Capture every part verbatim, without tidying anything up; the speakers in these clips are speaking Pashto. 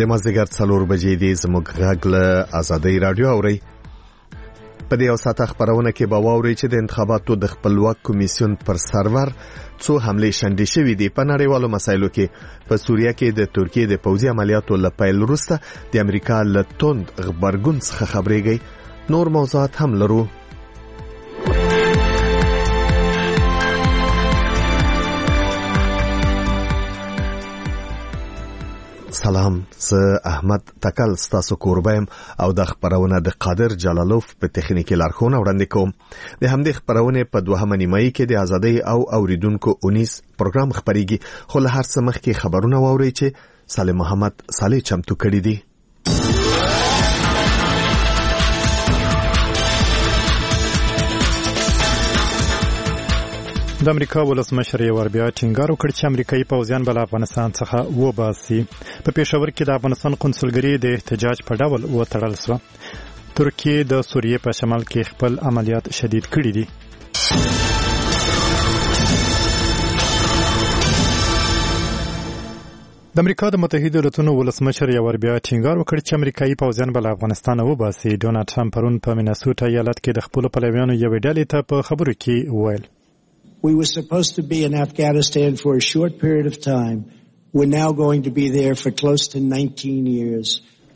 د مازدیګر څلور بجې دی زموږ غږ له آزادۍ رادیو اوري. په دې اوساته خبرونه کې به واوري چې د انتخاباتو د خپلواک کمیسیون پر سرور څو حملې شنډې شوې دي. په نړیوالو مسایلو کې په سوریه کې د ترکیې د پوځي عملیاتو له پیل وروسته د امریکا له توند غبرګون څخه خبرېږي. نور موضوعات هم لرو. سلام، زه احمد تکل ستاسو کوربایم او د خبرونه د قادر جلالوف په تخنیکی لارښوونه وړاندې کوم. د همدې خبرونه په دوهمه نیمایي کې د آزادۍ او اوریدونکو اونیس پروګرام خبريږي. خو له هر څه مخکې خبرونه واوري چې سالم محمد صالح چمتو کړی دی. د امریکا ولسمشر یو ور بیا ټینګار وکړ چې امریکایي پوځیان بل افغانستان څخه وباسي. په پېښور کې د افغانستان قونسلګري د احتجاج په ډول وتړل شو. ترکیه د سوریې په شمال کې خپل عملیات شدید کړي دي. د امریکا د متحده ایالاتونو ولسمشر یو ور بیا ټینګار وکړ چې امریکایي پوځیان بل افغانستان وباسي. ډونالد ټرمپ پرون په مینیسوټا ایالت کې د خپل پلویانو یو ډلې ته په خبرو کې وویل: We were supposed to be in Afghanistan for a short period of time. We're now going to be there for close to nineteen years.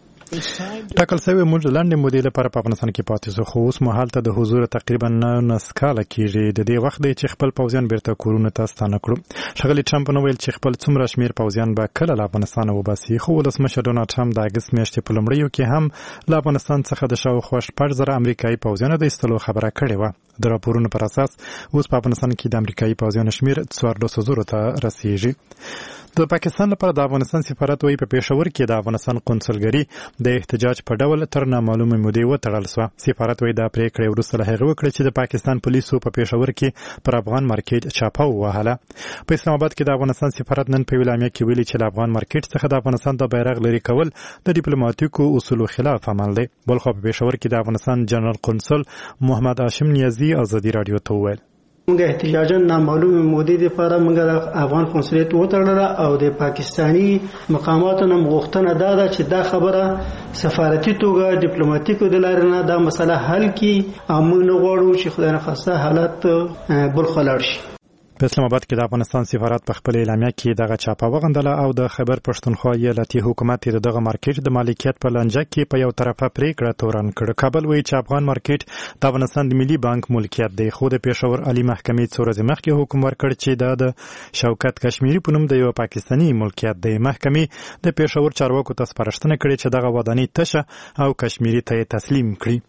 ټاکل شوی موږ لاندې مودې لپاره په افغانستان کې پاتې شو، خو اوس مهال ته د حضور تقریبا نولس کاله کېږي. د دې وخت دی چې خپل پوځیان بیرته کورونو ته ستانه کړو. ښاغلي ټرمپ نو ویل چې خپل څومره شمیر پوځیان به کله له افغانستان وباسي، خو ولسمشر ډونالد ټرمپ د اګست میاشتې په لومړیو کې هم له افغانستان څخه د شاوخوا شپږ زره امریکایي پوځیانو د ایستلو خبره کړې وه. د راپورونو پر اساس اوس په افغانستان کې د امریکایي پوځیانو شمیر څوارلسو زرو ته رسیږي. د پاکستان لپاره د افغانستان سفارت وایي په پېښور کې د افغانستان قونسلګري د احتجاج په ډول تر نامعلومې مودې وتړل شوه. سفارت وایي دا پریکړه وروسته له هغې وکړه چې د پاکستان پولیسو په پېښور کې پر افغان مارکیټ چاپه ووهله. په اسلام آباد کې د افغانستان سفارت نن په اعلامیه کې ویلي چې له افغان مارکیټ څخه د افغانستان د بیرغ لرې کول د ډیپلوماټیکو اصولو خلاف عمل دی. بلخو په پېښور کې د افغانستان جنرال قونسل محمد هاشم نیازي آزادي رادیو ته وویل: موږ احتجاجاً نامعلومه مودې لپاره موږ د افغان قونسلیت وتړله او د پاکستانی مقاماتو نه غوښتنه دا ده چې دا خبره سفارتي توګه ډیپلوماټیکو د لارې نه دا مسله حل کړي او موږ نه غواړو چې خدای نخواسته حالت بل خوا لاړ شي. په اسلام آباد کې د افغانستان سفارت په خپل اعلامیه کې دغه چاپه وغندله او د خیبر پښتونخوا ایالتي حکومت د دغه مارکیټ د مالکیت په لانجه کې په یو طرفه پریکړه تورن کړه. کابل وایي چې افغان مارکیټ د افغانستان د ملي بانک ملکیت دی، خو د پېښور عالی محکمې څو ورځې مخکې حکم ورکړ چې دا د شوکت کشمیري په نوم د یو پاکستاني ملکیت دی. محکمې د پېښور چارواکو ته سپارښتنه کړې چې دغه ودانۍ تشه او کشمیري ته تسلیم کړي.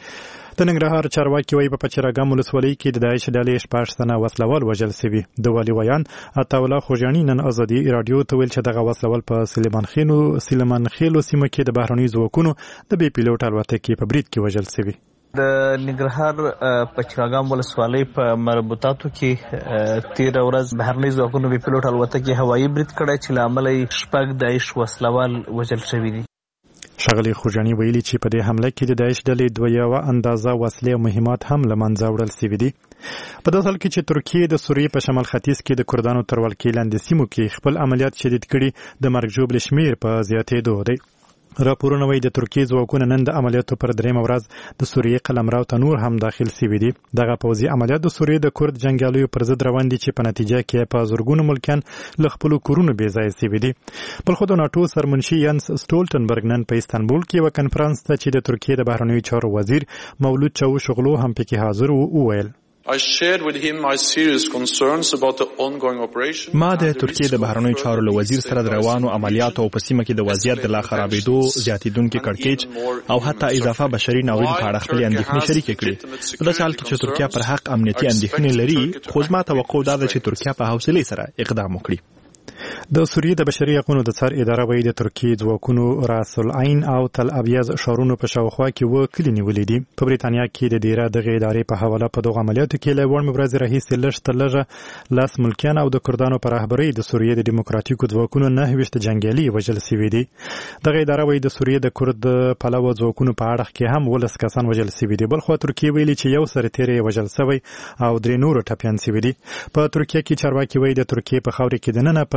د ننګرهار چارواکي وایي په پچرګام ولسوالۍ کې د داعش ډلې شپږ تنه وسلوال وژل شوي. د والي ویان عطاالله خوږیاڼي نن آزادي رادیو ته ویل چې دغه وسلوال په سلیمان خیلو سلیمان خیلو سیمه کې د بهرنیو ځواکونو د بې پیلوټ الوتکې په برید کې وژل شوي. د ننګرهار پچرګام ولسوالۍ په مربوطاتو کې تیر ورځ بهرنیو ځواکونو بې پیلوټ الوتکې هوایي برید کړی چې له امله یې شپږ داعش وسلوال وژل شوي دي. ښاغلي خوږیاڼي ویلي چې په دې حمله کې د داعش ډلې دوه یوه اندازه وسلې او مهمات هم له منځه وړل شوي دي. په داسې حال کې چې ترکیې د سوریې په شمال ختیځ کې د کردانو تر ولکې لاندې سیمو کې خپل عملیات شدید کړي، د مرګ ژوبلې شمیر په زیاتېدو دی. راپورونه وایي د ترکیې ځواکونه نن د عملیاتو پر دریمه ورځ د سوریې قلمرو ته نور هم داخل شوي دي. دغه پوځي عملیات د سوریې د کرد جنګیالیو پر ضد روان دي چې په نتیجه کې په زرګونو ملکیان له خپلو کورونو بې ځایه شوي دي. بل خو د ناټو سرمنشي ینس سټولټنبرګ نن په استانبول کې یوه کنفرانس ته چې د ترکیې د بهرنیو چارو وزیر مولود چاوشغلو هم پکې حاضر و وویل: I shared with him my serious concerns about the ongoing operation. ما د ترکیې د بهرنیو چارو له وزیر سره د روانو عملیاتو او په سیمه کې د وضعیت د لا خرابېدو، زیاتېدونکي کړکېچ او حتی اضافه بشري ناورین په اړه خپلې اندېښنې شریکې کړې. په داسې حال کې چې ترکیه پر حق امنیتي اندېښنې لري، خو زما توقع دا ده چې ترکیه په حوصلې سره اقدام وکړي. د سوریې د بشري حقوقو د څار اداره وایي د ترکیې ځواکونو راس العین او تل ابیض ښارونو په شاوخوا کې اووه کلي نیولي دي. په بریتانیا کې د دیره دغې ادارې په حواله په دغو عملیاتو کې له اوومې ورځې راهیسې لږ تر لږه لس ملکیان او د کردانو په رهبرۍ د سوریې د ډیموکراتیکو ځواکونو نهه ویشت جنګیالي وژل شوي دي. دغه اداره وایي د سوریې د کرد پلوه ځواکونو په اړخ کې هم ولس کسان وژل شوي دي. بلخوا ترکیې ویلي چې یو سرتیری وژل شوی او درې نور ټپیان شوي دي. په ترکیه کې چارواکي وایي د ترکیې په خاوره کې دننه پر سرحدي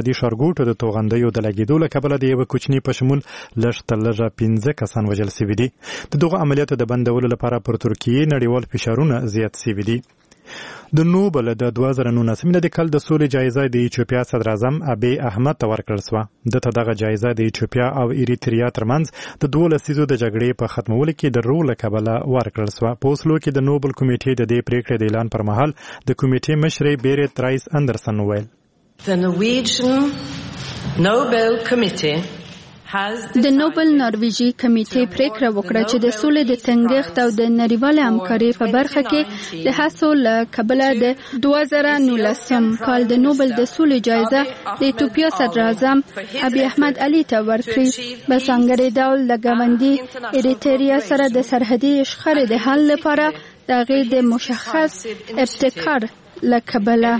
سرحدي ښارګوټو د توغندیو د لګېدو له کبله د یوه کوچني په شمول لږ تر لږه پنځه کسان وژل سوي دي. د دغو عملیاتو د بندولو لپاره پر ترکیې نړیوال فشارونه زیات سوي دي. د نوبل د دوه زره نولسم د کال د سولې جایزه د ایتوپیا صدر اعظم ابي احمد ته ورکړل شوه. دته دغه جایزه د ایتوپیا او ایریتریا ترمنځ د دوه لسیزو د جګړې په ختمولو کې د رول کبله ورکړل شوه. په اوسلو کې د نوبل کمیټې د دې پریکړې د اعلان پر مهال د کمیټې مشر بیرت رایس اندرسن وویل The Norwegian Nobel Committee د نوبل نارویجي کمیټې پریکړه وکړه چې د سولې د ټینګښت او د نړیوالې همکارۍ په برخه کې د هڅو له کبله د دوه زره نولسم کال د نوبل د سولې جایزه د ایتوپیا صدر اعظم ابي احمد علي ته ورکړي. په ځانګړي ډول د ګاونډي ایریتریا سره د سرحدي شخړې د حل لپاره د هغې د مشخص ابتکار له کبله.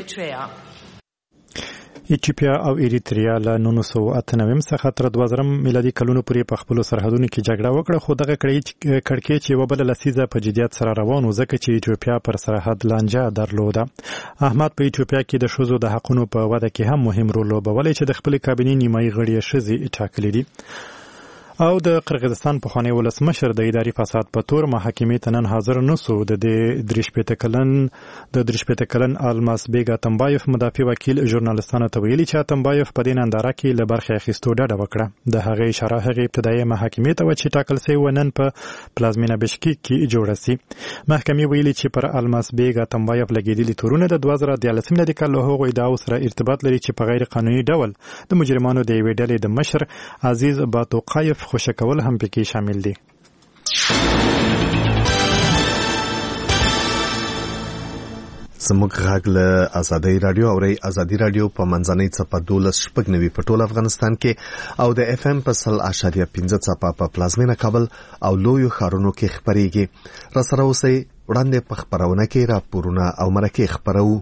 ایتوپیا او ایریتریا له نولس سوه اته نوي څخه تر دوه زره میلادي کلونو پورې په خپلو سرحدونو کې جګړه وکړه، خو دغه کړکېچ یوه بله لسیزه په جدیت سره روان و ځکه چې ایتوپیا پر سرحد لانجه درلوده. احمد په ایتوپیا کې د ښځو د حقونو په وده کې هم مهم رول لوبولی چې د خپلې کابینې نیمایي غړي یې ښځې ټاکلي دي. او د قرغیزستان پخوانی ولسمشر د اداري فساد په تور محاکمې ته نن حاضر نه سو. د درې شپېته کلن د درې شپېته کلن الماس بیګ اتمبایف مدافع وکیل ژورنالستانو ته ویلي چې اتمبایف په دې ننداره کې له برخې اخیستو ډډه وکړه. د هغې اشاره هغې ابتدایي محاکمې ته وه چې ټاکل سوې نن په پلازمینه بشکیک کې جوړه سي. محکمې ویلي چې پر الماس بیګ اتمبایف لګېدلي تورونه د دوه زره دیارلسم میلادي کال له هغو ادعاو سره ارتباط لري چې په غیر قانوني ډول د مجرمانو د یوې ډلې د مشر عزیز باتوقایف خوشی کول هم پکې شامل دي. زموږ غږ له ازادۍ راډیو اورئ. ازادي راډیو په منځنۍ څپه دولس شپږ نوي په ټول افغانستان کې او د اف ام په سل اشاریه پنځه څپه په پلازمینه کابل او لویو ښارونو کې خپرېږي. راسره اوسئ. وړاندې په خپرونه کې راپورونه او مرکې خپرو.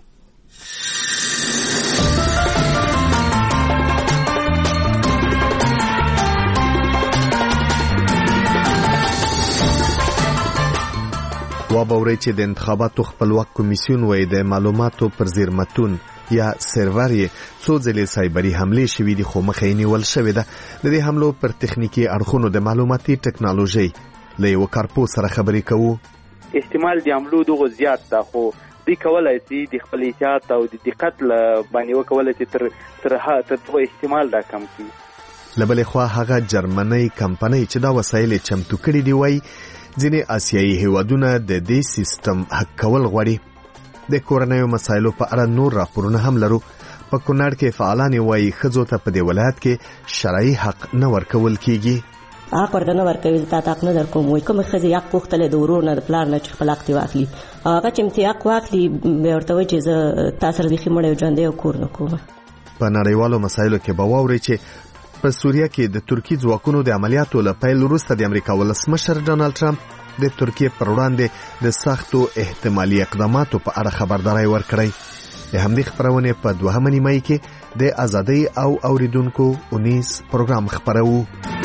وابورئ چې د انتخاباتو خپلواک کمیسیون وایي د معلوماتو پر زیرمتون یا سرور یې څو ځلې سایبري حملې شوې دي، خو مخه یې نیول شوې ده. د دې حملو پر تخنیکي اړخونو د معلوماتي ټکنالوژۍ له یوه کارپوه سره خبرې کوو. احتمال د حملو دغه زیات ده، خو دوی کولی شي د خپل احتیاط او د دقت له باندې وکولی چې تر تر دغه احتمال دا کم کړي. له بلې خوا هغه جرمنۍ کمپنۍ چې دا وسایل چمتو کړي دي وایي ځینې آسیایي هیوادونه د دې سیستم حق کول غواړي. د کورنیو مسایلو په اړه نور راپورونه هم لرو. په کونړ کې فعالان وایي ښځو ته په دې ولایت کې شرعي حق نه ورکول کیږي. حق ورته نه ورکوي، تا حق نه در کوم. وایي کومې ښځې حق غوښتلی د ورور نه د پلار نه چې خپل حق دې واخلي، او هغه چې امتې حق واخلي بیا ورته وایي چې زه تا سره بیخي مړی او ژوندی او کور نه کوم. په نړیوالو مسایلو کې به واورئ چې په سوریه کې د ترکي ځواکونو د عملیاتو له پیل وروسته د امریکا ولسمشر ډانلډ ټرمپ د ترکیې پر وړاندې د سختو احتمالي اقداماتو په اړه خبرداری ورکړی. د همدې خپرونې په دوهمه نیمایي کې د ازادۍ او اوریدونکو اونیز پروګرام خپرو.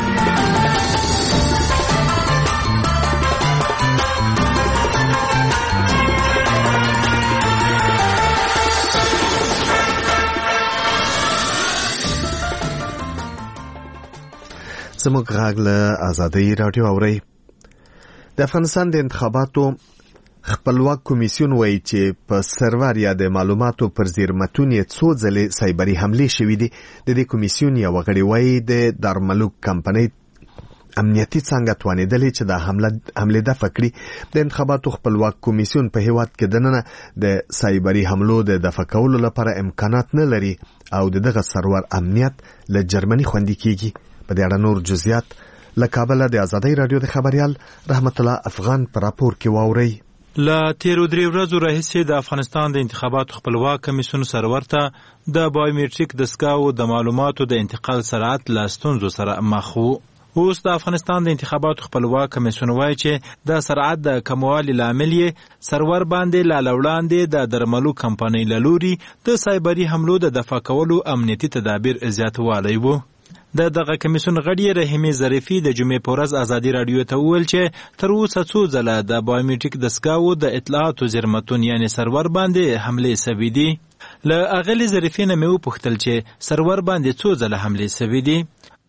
زموږ غږ له ازادۍ راډیو اورئ. د افغانستان د انتخاباتو خپلواک کمیسیون وایي چې په سرور یا د معلوماتو پر زیرمتون یې څو ځلې سایبري حملې شوې دي. د دې کمیسیون یوه غړي وایي د دارملوک کمپنۍ امنیتي څانګه توانېدلې چې دا حملې دفع کړي. د انتخاباتو خپلواک کمیسیون په هیواد کې دننه د سایبري حملو د دفع کولو لپاره امکانات نه لري او دغه سرور امنیت له جرمني خوندي کیږي. په دې اړه نور جزئیات له کابل د ازادۍ راډیو د خبريال رحمت الله افغان پر راپور کې واوري. له تیرو درې ورځو راهیسې د افغانستان د انتخاباتو خپلواک کمیسیون سرور ته د بایومټریک دستګاو د معلوماتو د انتقال سرعت له ستونزو سره مخ و. اوس د افغانستان د انتخاباتو خپلواک کمیسیون وایي چې د سرعت د کموالي لامل یې سرور باندې لا وړاندې د درملو کمپنۍ له لوري د سایبري حملو د دفع کولو امنیتي تدابیر زیاتوالی و. د دغه کمیسیون غړي رحیمي ظریفي د جمعې په ورځ ازادي راډیو ته وویل چې تر اوسه څو ځله د بایومټریک دستګاو د اطلاعاتو زیرمتون یعنی سرور باندې حملې سوي دي. له اغلی ظریفینه مې وپوښتل چې سرور باندې څو ځله حملې شوې دي.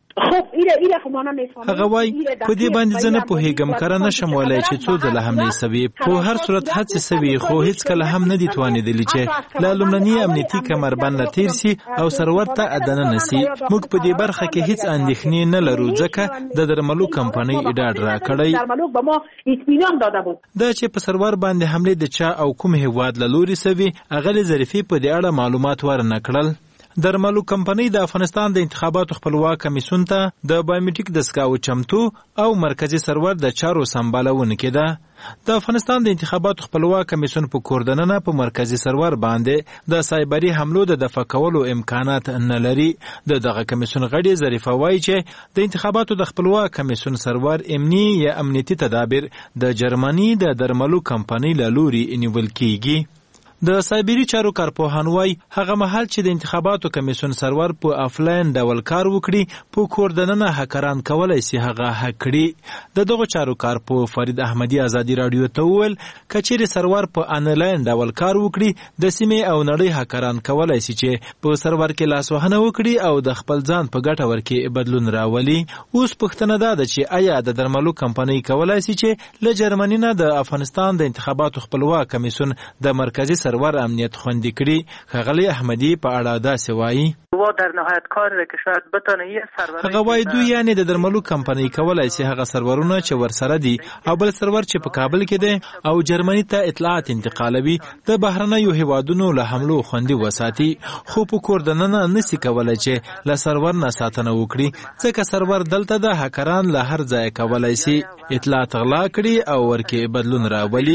هغه وای په دې باندې زه نه پوهېږم، کره نشم ویلی چې څو ځله حملې شوې. په هر صورت هڅې شوې خو هیڅ کله هم نه دي توانېدلي چې له لومړني امنیتي کمربند نه تیر سي او سرور ته دننه سي. موږ په دې برخه کې هیڅ اندېښنې نه لرو ځکه د درملو کمپنۍ ډاډ راکړی دا چې په سرور باندې حملې د چا او کوم هیواد له لوري شوې. اغلې ظریفي په دې اړه معلومات ورنه کړل. درملو کمپنۍ د افغانستان د انتخاباتو خپلواک کمیسیون ته د بایومټریک دستګاو چمتو او مرکزی سرور د چارو سمبالونکې ده. د افغانستان د انتخاباتو خپلواک کمیسیون په کوردننه په مرکزی سرور باندې د سایبری حملو د دفع کولو امکانات نه لري. د دغه کمیسیون غړي ظریفه وایي چې د انتخاباتو د خپلواک کمیسیون سرور امنی یا امنیتي تدابیر د جرمني د درملو کمپنۍ له لوري نیول کیږي. د سایبری چارو کارپوهان وایي هغه مهال چې د انتخاباتو کمیسیون سرور په آفلاین ډول کار وکړي په کوردننه هکران کولای شي هغه هک کړي. د دغه چارو کارپوه فرید احمدی ازادي رادیو ته وویل کچېرې سرور په انلاین ډول کار وکړي د سیمې او نړۍ هکران کولای شي چې په سرور کې لاسوهنه وکړي او د خپل ځان په ګټه ورکې بدلون راولي. اوس پوښتنه دا ده چې آیا د درملو کمپنۍ کولای شي چې له جرمني نه د افغانستان د انتخاباتو خپلواک کمیسیون د مرکزی سرور امنیت خوندي کړي. ښاغلی احمدی په اړه داسې وایي و در نهایت کاری که شاید بتونه یه سرور هغه وایي دوی یعنی د درملو کمپنۍ کولای شي هغه سرورونه چې ورسره دي او بل سرور چې په کابل کې دی او جرمني ته اطلاعات انتقالوي د بهرنیو هیوادونو له حملو خوندي وساتي. خو په کوردننه نسی کولای چې له سرور نه ساتنه وکړي ځکه سرور دلته د هکران له هر ځای کولای شي اطلاعات غلا کړي او ورکې بدلون راولي.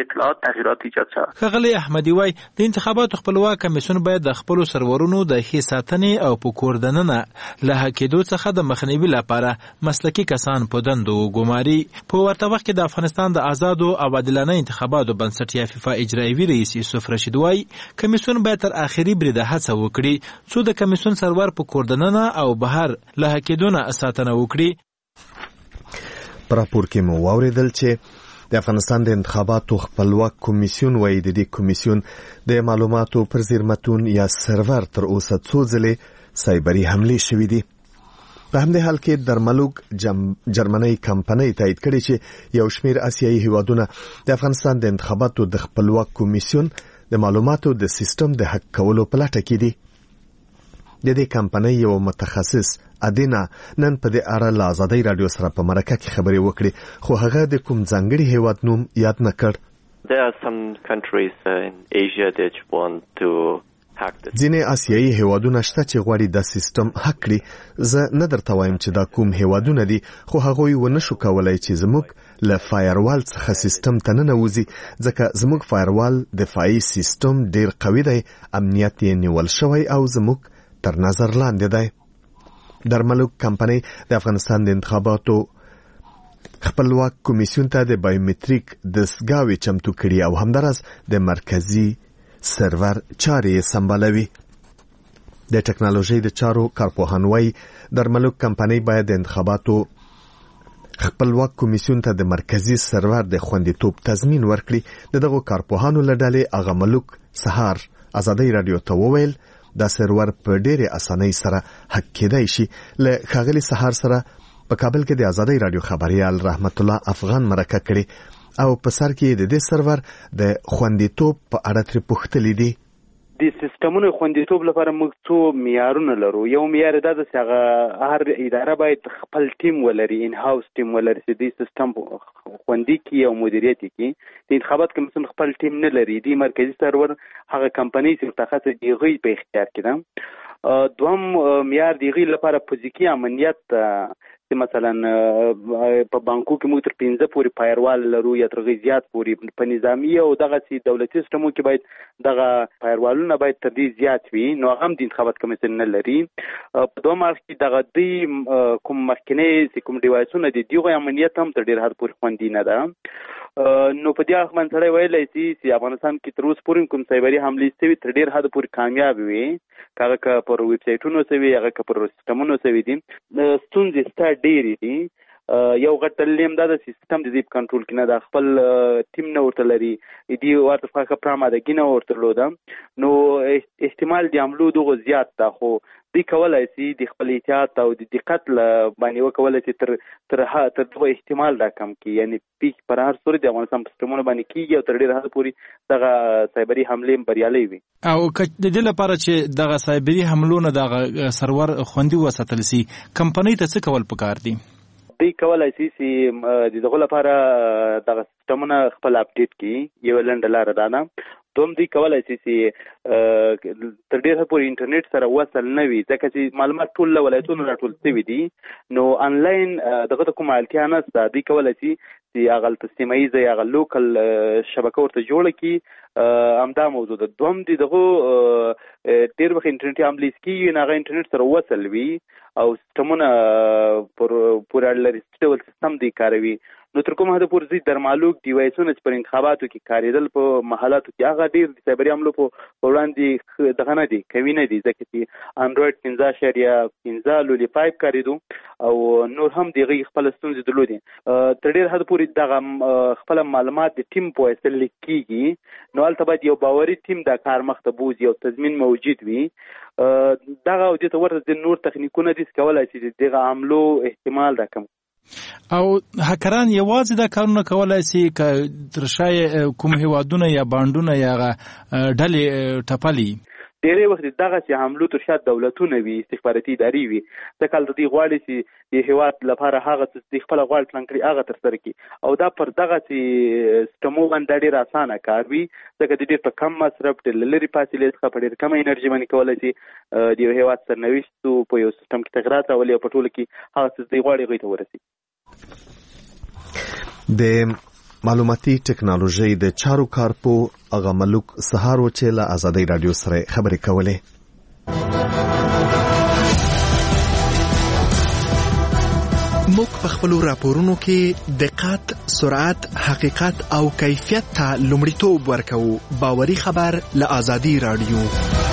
ښاغلی احمدی وایي د انتخاباتو خپلواک کمیسیون باید د خپلو سرورونو د ښې ساتنې او په کوردننه له هکېدو څخه د مخنیوي لپاره مسلکي کسان په دندو وګماري. په ورته وخت کې د افغانستان د آزادو او عادلانه انتخاباتو بنسټ یا فیفا اجرایوي رئیس یوسف رشید وایي کمیسیون باید تر آخري بریده هڅه وکړي څو د کمیسیون سرور په کوردننه او بهر له هکېدو نه ساتنه وکړي. په راپور کې مو واورېدل چې د افغانستان د انتخاباتو خپلواک کمیسیون وایي د دې کمیسیون د معلوماتو پر زیرمتون یا سرور تر اوسه څو ځلې سایبري حملې شوې دي. په همدې حال کې درملوک جرمني کمپنۍ تایید کړې چې یو شمېر اسیایي هیوادونه د افغانستان د انتخاباتو د خپلواک کمیسیون د معلوماتو د سیستم د حک کولو په لټه کې دي. د دې کمپنۍ یو متخصص ادینا نن په دې اړه له ازادي رادیو سره په مرکه کې خبرې وکړې خو هغه د کوم ځانګړي هیواد نوم یاد نه کړ. There are some countries in Asia that want to hack the ځینې آسیایي هیوادونه شته چې غواړي د سیستم حک کړي. زه نه درته وایم چې دا کوم هیوادونه دي خو هغوی ونه شو کولای چې زموږ له فایروال څخه سیستم ته ننوځي ځکه زموږ فایروال دفاعي سیستم ډیر قوي دی، امنیت یې نیول شوی او زموږ تر نظر لاندې دی. درملوک کمپنۍ د افغانستان د انتخاباتو خپلواک کمیسیون ته د بایومټریک دستګاوې چمتو کړي او همداراز د مرکزی سرور چارې سمبالوي. د ټکنالوژي د چارو کارپوهان وایي درملوک کمپنۍ باید د انتخاباتو خپلواک کمیسیون ته د مرکزی سرور د خوندیتوب تضمین ورکړي. د دغو کارپوهانو له ډلې اغا ملک سهار ازادي رادیو ته وویل دا سرور په ډېره اسانۍ سره حک کېدای شي. له ښاغلي سهار سره په کابل کې د ازادي رادیو خبريال رحمت الله افغان مرکه کړي او په سر کې د دې سرور د خوندیتوب په اړه تر پوښتلې دي. د سیستمونو خوندیتوب لپاره موږ څو معیارونه لرو. یو معیار دا ده چې هغه هر اداره باید خپل ټیم ولري، ان هاوس ټیم ولري چې د سیستم خوندي کی او مدیریت کی. د انتخابات کمیسیون خپل ټیم نه لري. د مرکزی سرور هغه کمپنۍ چې متخصص دی غي په اختیار کې ده. دوم معیار دی غي لپاره فزیکی امنیت مثلا په بانکو کې موږ تر پنځه پورې فایروال لرو یا تر زیات پورې په نظامی او دغه سي دولتي سیستمو کې باید دغه فایروالونه باید تر دې زیات وي. نو هم د انتخابات کمیسیون نه لري. په دوه مارچ کې دغه د کوم مخکنی کوم ډیوایسونه دي دغه امنیت هم تر ډیر حد پورې خوندي نه ده. نو په دې اخ من سره ویلای شي چې افغانستان کې تر اوسه پورې کوم سایبری حملې ستوي تر ډیر حد پورې کامیاب وي. کله که پر ویب سایټونو سوي هغه که پر سیستمونو سوي دي ستونزې ستاسو ډېرې دي. یو غټ دلیل دا د سیستم د دې کنټرول کې نه د خپل ټیم نه ورته لري دی ورته فقره پراماده کې نه ورته لوده نو احتمال د عملو دغه زیات ده خو دی کولای شي د خپل احتیاط او د دقت باندې وکولای شي تر تر تر دغه احتمال دا کم کی یعنی پیک پر هر صورت د افغانستان په سیستمونو باندې کیږي او تر ډیره حد پورې دغه سایبری حمله بریالي وي او د دې لپاره چې دغه سایبری حملو نه دغه سرور خوندي وساتل سي کمپنۍ ته څه کول پکار دي دی کولای شي چې د دغه لپاره دغه سیستمونه خپل اپډیټ کړي یو لنډه لار ده نه دوم دی کولای شي چې تر ډیره پورې انټرنیټ سره وصل نه وي ځکه چې معلومات ټول له ولایتونو راټول شوي دي نو انلاین دغه ته کومه اړتیا نشته دی کولای شي چې هغه سیمه ییزه یا هغه لوکل شبکه ورته جوړه کړي همدا موضوع ده دوم دی دغه ډېر وخت انټرنیټي عملیز کېږي نو هغه انټرنیټ سره وصل وي او سیستمونه پر پوره لري ډول سیستم دی کاروي نو تر کومه حد پورې ځي درمالوک ډیوایسونه چې پر انتخاباتو کې کارېدل په محلاتو کې هغه ډېر د سایبري حملو په وړاندې دغه نه دي کوي نه دي ځکه چې انډراید پنځه اعشاریه پنځه لولي فایو کارېدو او نور هم دغه خپل ستونزې درلودې تر ډېر حد پورې دغه خپل معلومات د ټیم په واسطه لیک کېږي نو هلته باید یو باوري ټیم دا کار مخته بوځي او تضمین موجود وي دغه او دې ته ورته د نور تخنیکونه دي کولای شي دغه حملو احتمال دا کم او هکران یوازې دا کارونه کولای شي ک ترشای کوم هیوادونه یا بانډونه یا ډلې ټپلي ډېری وخت دغه چې حملو تر شا دولتونه وي استخباراتي ادارې وي ځکه د دې غواړي چې د هیواد لپاره هغه څه خپل غواړي پلان کړي هغه تر سره کړي او دا پر دغه چې سیستمو باندې ډېر اسانه کار وي ځکه د ډېر په کم مصرف د لري فاصلې څخه په ډېر کم انرژي باندې کولای شي د هیواد سرنوشت په یو سیستم کې تغیرات راولي او په ټولو کې هغه څه چې غواړي هغې ته ورسي د معلوماتي ټکنالوژي د چارو کارپو اغا ملک سهار و چې له آزادۍ رادیو سره خبرې کولې موږ په خپل راپورونو کې دقت، سرعت، حقیقت او کیفیت ته لومړیتوب ورکوو. باوري خبر له آزادۍ رادیو.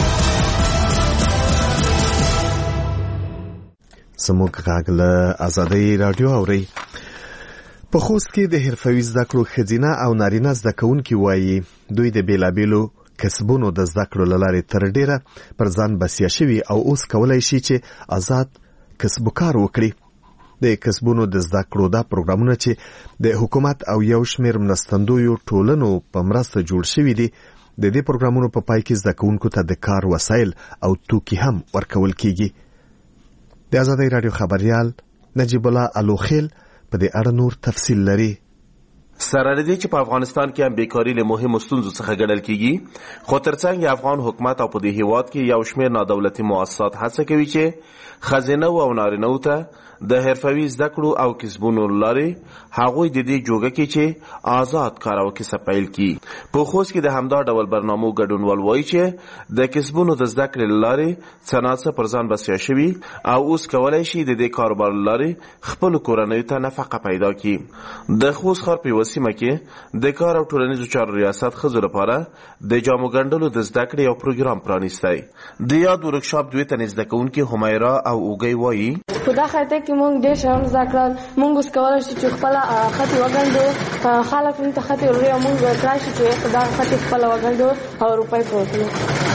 سموږ غږ له آزادۍ رادیو اوري. په خوست کې د حرفوي زده کړو ښځینه او نارینه زده کوونکي وایي دوی د بیلابیلو کسبونو د زده کړو له لارې تر ډیره پر ځان بسیا شوي او اوس کولی شي چې آزاد کسب و کار وکړي. د کسبونو د زده کړو دا پروګرامونه چې د حکومت او یو شمېر مرستندویو ټولنو په مرسته جوړ شوي دي د دې پروګرامونو په پای کې زده کوونکو ته د کار وسایل او توکي هم ورکول کیږي. د آزادۍ رادیو خبریال نجیب الله الوخیل په دې اړه نور تفصیل لري. سره دې چې په افغانستان کې هم بیکاری له مهمو ستونزو څخه ګڼل کیږي خو ترڅنګ افغان حکومت او په دې هیواد کې یو شمېر نادولتي مؤسسات هڅه کوي چې ښځینه او نارینه ته د حرفوي زده کړو او کسبونو لارې هغوی د دې جوګه کې چې آزاد کار او کسب پیل کړي. په خوست کې د همدا ډول برنامو ګډونوال وایي چې د کسبونو د زده کړې لارې څه ناڅه پر ځان بسیا شوي او اوس کولی شي د دې کاروبار لارې خپلو کورنیو ته نفقه پیدا کړي. د خوست ښار په یوه سیمه کې د کار او ټولنیزو چارو ریاست ښځو لپاره د جامو ګنډلو د زده کړې یو پروګرام پرانیستی. د یاد ورکشاپ دوې تنې زده کوونکې همیرا او اوږۍ وایي په دا خاطر کې موږ ډېر شیان زده کړل. موږ اوس کولی شو چې خپله خطې وګنډو. خلک موږ ته خطې ورکوي او موږ کړای شو چې په دغه خطې خپله وګنډو او روپۍ پرې وکړو.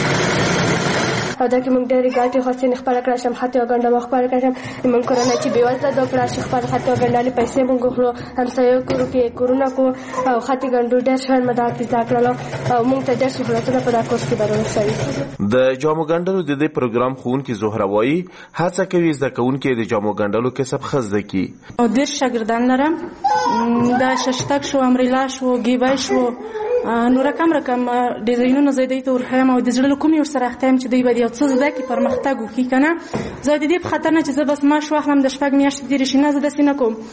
او دا کې موږ ډېرې ګټې حاصلې خپله کړای شم. خطې وګنډم او خپله کړای شم. موږ کورنۍ چې بېوزله ده کړای شي خپله خطې وګنډلې پیسې موږ وخورو همسایو کورو کې کورونه کړو او خطې ګنډو. ډېر شیان مې دغه کې زده کړل او موږ ته ډېر سهولتونه په دغه کورس کې برابر شوي. د جامو ګنډلو د دې پروګرام ښوونکې زهره وایي هڅه کوي زده کوونکي د جامو ګنډلو کسب ښه زده کړي. او ډېر شاګردان لرم. دا ششتک شو، امریلا شو، ګیبی شو، نو رقم رقم ډیزاینونه زه دوی ته ورښیم او د زړه له کومې ورسره اخته یم چې دوی به د یو څه زده کړي پرمختګ وکړي که نه. زه د دې په خاطر نه چې زه بس معاش واخلم د شپږ میاشتې تېرې شي نه، زه داسې نه کوم.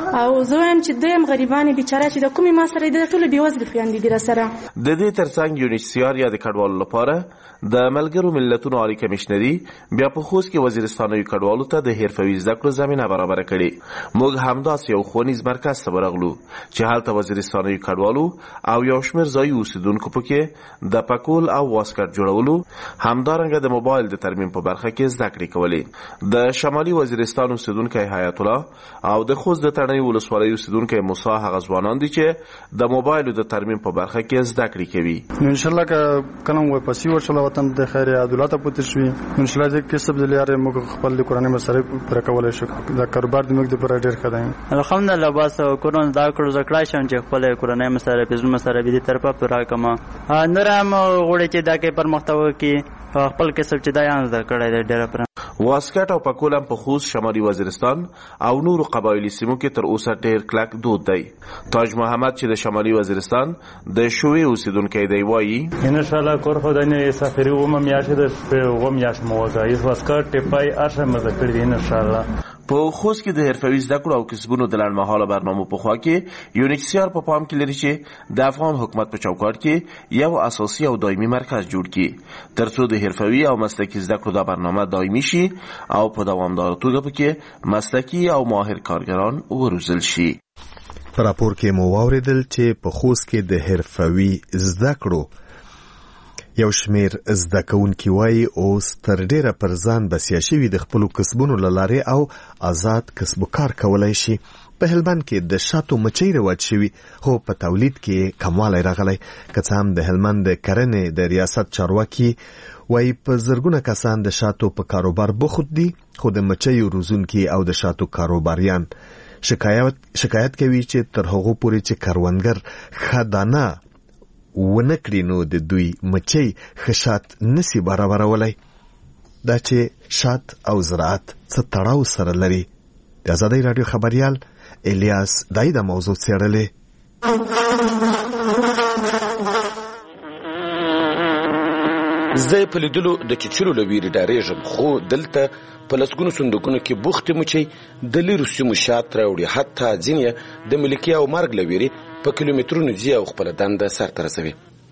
او زه وایم چې دوی هم غریبانې بیچاره چې د کومې ما سره د ټولو بېوزلې خویندې دي راسره. د دې ترڅنګ یونیسیار یا د کډوالو لپاره د ملګرو ملتونو عالی کمشنري بیا په خوست کې وزیرستانوي کډوالو ته د حرفوي زده کړو زمینه برابره کړې. موږ همداسې یو ښوونیز مرکز ته ورغلو چې هلته وزیرستانوي کډوالو او یو شمېر ځایي اوسېدونکو پکې د پکول او واسکټ جوړولو همدارنګه د موبایل د ترمیم په برخه کې زده کړې کولې. د شمالي وزیرستان اوسېدونکی حیات الله او د خوست د تڼۍ ولسوالۍ اوسېدونکی موسی هغه ځوانان دي چې د موبایلو د ترمیم په برخه کې زده کړې کوي. انشاءالله که کله مو پسې ورشله وطن د خیر عدالت پاتې شوي انشاءالله چې کسب د لارې موږ خپل د قرآني مصارف پوره کولی شو. دا کاروبار د موږ دپاره ډېر ښه دی. الحمدلله بس کورونه زده کړو زه کړای شم چې خپل کورنۍ مصارف زړه مصارف دې طرفه پوره کړم. نور هم غواړي چې دا کې پرمختګ وکړي خپل کسب چې دا یې زده کړی دی ډېره پوره. واسکټ او پکول هم په خوست شمالي وزیرستان او نورو قبایلي سیمو کې تر اوسه ډېر کلک دود دی. تاج محمد چې د شمالي وزیرستان د شوې اوسېدونکی دی وایي انشاءالله کور خو دنې سفري اومه میاشتې د شپې اووه میاشت مو وکړه هېڅ واسکټ ټیپای هر شی مزه کړي دي انشاءالله. په خوست کې د حرفوي زده کړو او کسبونو د لنډمهاله برنامو په خوا کې یونیسیار په پام کې لري چې د افغان حکومت په چوکاټ کې یو اساسي او دایمي مرکز جوړ کړي تر څو د حرفوي او مسلکي زده کړو دا برنامه دایمي شي او په دوامداره توګه پکې مسلکي او ماهر کارګران وروزل شي. په راپور کې مو واوریدل چې په خوست کې د حرفوي زده کړو یو شمیر زده کوونکي وایي اوس تر ډیره پر ځان بسیا شوي د خپلو کسبونو له لارې او آزاد کسب و کار کولی شي. په هلمند کې د شاتو مچۍ رواج شوي خو په تولید کې کموالی راغلی. که څه هم د هلمند د کرنې د ریاست چارواکي وایي په زرګونه کسان د شاتو په کاروبار بوخت دي خو د مچیو روزونکي او د شاتو کاروباریان شکایت شکایت کوي چې تر هغو پورې چې کروندګر ښه دانه ونه کړي نو د دوی مچۍ ښه شات نسي برابرولی. دا چې شات او زراعت څه تړاو سره لري. د ازادۍ راډیو خبریال الیاس دای دا موضوع څېړلې. زه په لیدلو د چیچلو له ویرې ډارېږم خو دلته په لسګونو صندوقونو کې بوختې مچۍ د لیرو سیمو شات راوړي حتی ځینې د ملکي او مرګ له ویرې په کیلومترونو ځي او خپله دنده سرته رسوي.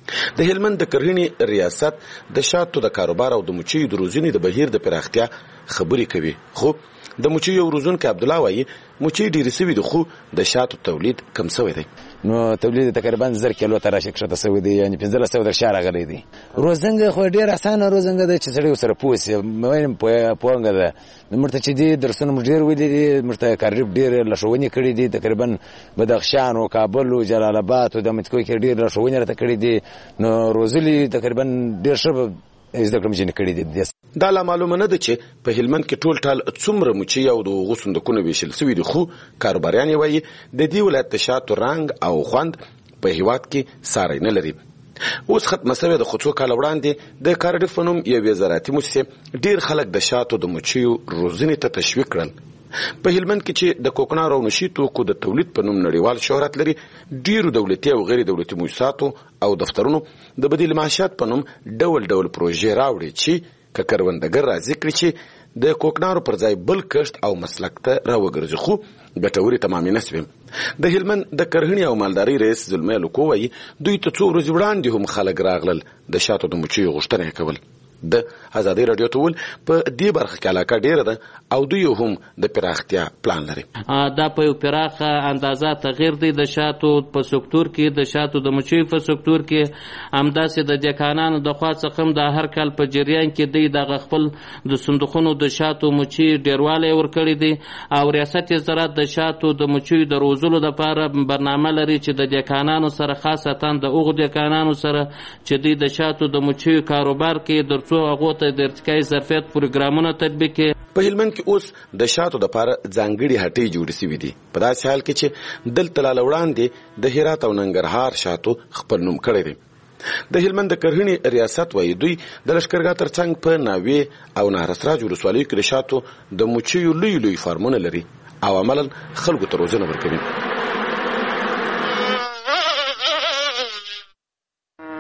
د هلمند د کرهڼې ریاست د شاتو د کاروبار او د مچیو د روزنې د بهیر د پراختیا خبرې کوي خو د مچیو روزونکی عبدالله وایي مچۍ ډېرې سوي دي خو د شاتو تولید کم سوی دی. نو تولید تقریبا زر کیلو ته راشي کښته سوی دی یعنې پنځلس سوه در شا راغلی دی. روزنګ خو ډېر اسانه روزنګ ده چې سړی ورسره پوه سي وایم پوهنګ ده. موږ ته چې دي درسونه موږ ډېر ویلي دي موږ ته کارډیف ډېرې لارښوونې کړي دي تقریبا بدخشان او کابل او جلال آباد او د متکو کې ډېر لارښوونې راته کړي دي نو روزلي تقریبا ډېر ښه زده کړم چې کړي دي. دا لا معلومه نه ده چې په هلمند کې ټول ټال څومره مچۍ او د هغو صندوقونه ویشل سوي دي خو کاروباریان یې وایي د دې ولایت د شاتو رنګ او خوند په هېواد کې ساری نه لري. اوس ختمه سوې د خو څو کاله وړاندې د کارډیف په نوم یوې زراعتي مؤسسې ډېر خلک د شاتو د مچیو روزنې ته تشویق کړل. په هلمند کې چې د کوکنارو او نشي توکو د تولید په نوم نړیوال شهرت لري ډېرو دولتي او غیر دولتي مؤسساتو او دفترونو د بدیل معاشات په نوم ډول ډول پروژې راوړي چې که کروندګر راضي کړي چې د کوکنارو پر ځای بل کښت او مسلک ته راوګرځي خو ګټورې تمامې نه سوې. د هلمند د کرهڼې او مالدارۍ رئیس زلمی لوکو وایي دوی ته څو ورځې وړاندې هم خلک راغلل د شاتو د مچیو غوښتنه یې کول. د ازادۍ راډیو ته ول په دې برخه کې علاقه ډېره ده او دوی هم د پراختیا پلان لري. دا په یو پراخه اندازه تغیر دی د شاتو په سکتور کې د شاتو د مچیو په سکتور کې همداسې د دکانانو د خوا څخه هم د هر کال په جریان کې دی دغه خپل د صندوقونو د شاتو مچي ډېروالی ورکړی دی او ریاست زراعت د شاتو د مچیو د روزلو دپاره برنامه لري چې د دکانانو سره خاصتا د هغو دکانانو سره چې دوی د شاتو د مچیو کاروبار کې در څو هغو ته د ارتقایي ظرفیت پروګرامونه تطبیق کړي. په هلمند کې اوس د شاتو دپاره ځانګړي هټۍ جوړې سوي دي په داسې حال کې چې دلته لا له وړاندې د هرات او ننګرهار شاتو خپل نوم کړی دی. د هلمند د کرهڼې ریاست وایي دوی د لښکرګاه تر څنګ په ناوې او نهرسراج ولسوالیو کې د شاتو د مچیو لوی لوی فارمونه لري او عملا خلکو ته روزنه ورکوي.